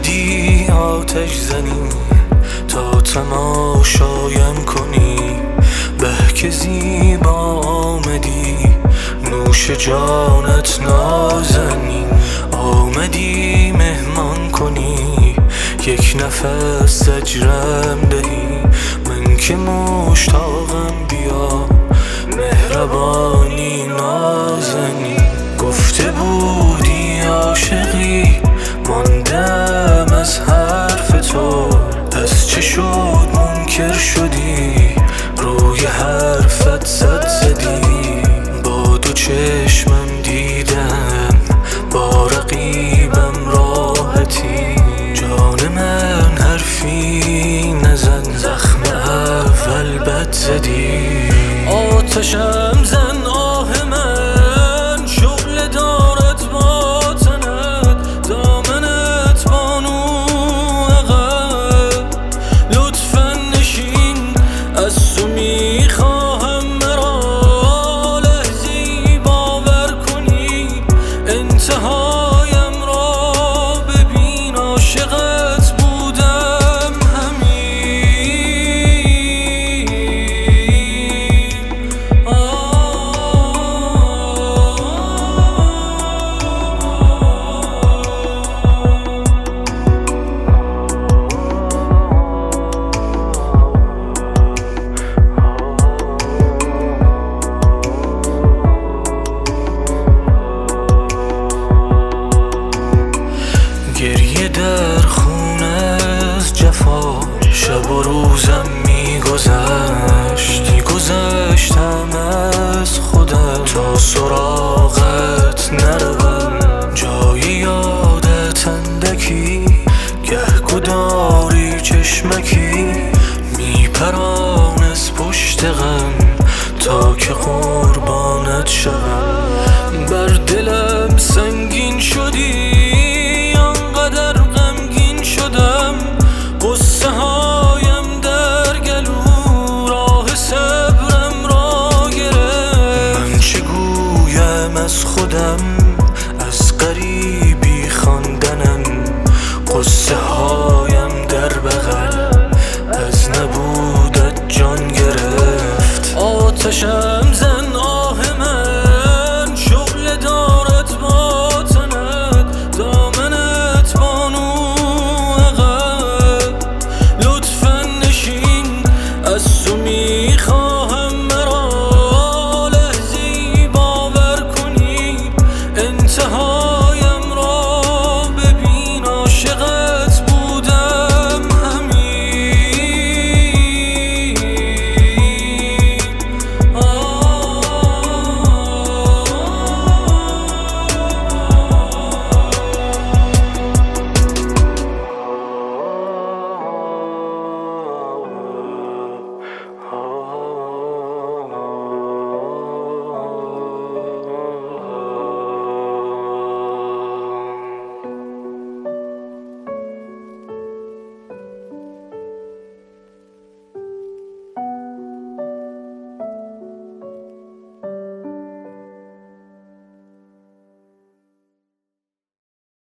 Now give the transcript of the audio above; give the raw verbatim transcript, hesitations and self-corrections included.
اومدی آتش زنی تا تماشایم کنی، به که زیبا آمدی نوش جانت نازنین. آمدی مهمان کنی یک نفس زجرم دهی، من که مشتاقم بیا مهربانی نازنی. گفته بودی عاشقی ماندم از حرف تو، پس چه شد منکر شدی روی حرفت زد زدی. با دو چشمم دیدم با رقیبم راحتی، جان من حرفی نزن زخم اول بد زدی. آتشم